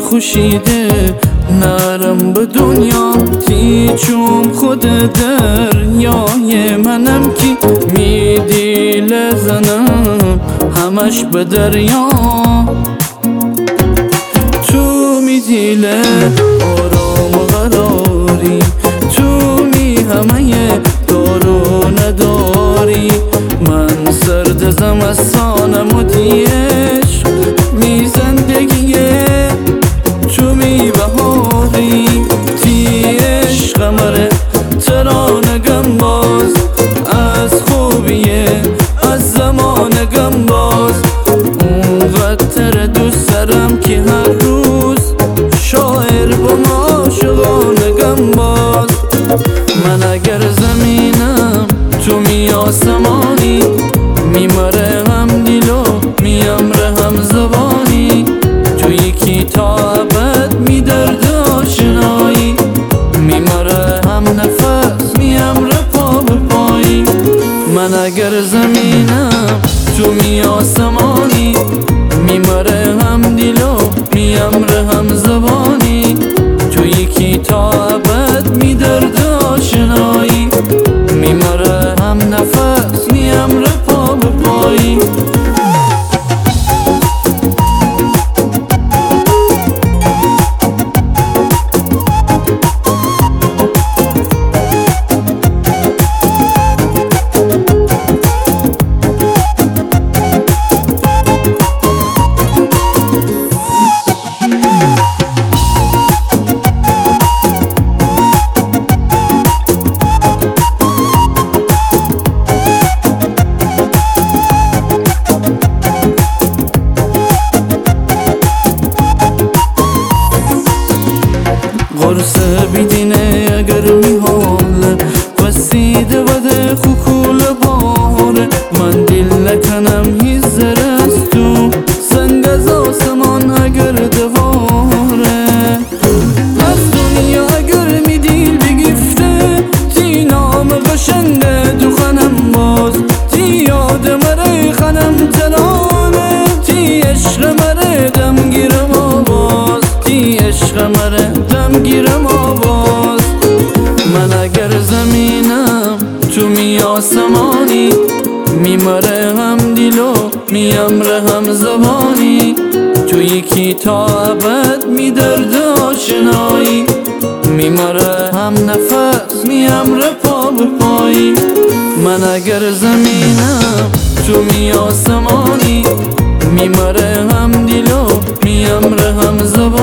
خوشیده نرم به دنیا تی چون خود دریای منم کی میدی لزنم همش به دریا تو میدی آرام و قراری تو می همه دارو نداری من سرد زمستانم و دیش می زندگیه تو می بهاری تی عشقمره ترانگم باز از خوبیه از زمانگم باز اونقدر دوست دارم که هر روز شاعر با عاشقانگم باز من اگر زمینم تو می آسمانی میمره هم دیلو میامره هم زبانی تو یکی تا ابد می درد آشنایی میمره هم نفس میامره پا به پایی من اگر زمینم تو می آسمانی میمره هم دیلو میامره هم زبانی تو یکی تا ابد می درد آشنایی میمره هم نفس میامره پا به پایی قرص بیدینه اگر میحاله وسیده وده خوکول باره من دیل نکنم هیز زرست تو سنگ از آسمان اگر دواره از دنیا اگر می دیل بگیفته تی نام قشنگه دو خنم باز تی یاد مره خنم ترانه تی عشق مره دم گیرم آواز تی عشق مره گیرم آواز من اگر زمینم تو می آسمانی میمره هم دیلو میامره هم زبانی تو یکی تا ابد می درد آشنایی میمره هم نفس میامره پا به پایی من اگر زمینم تو می آسمانی میمره هم دیلو میامره هم زبانی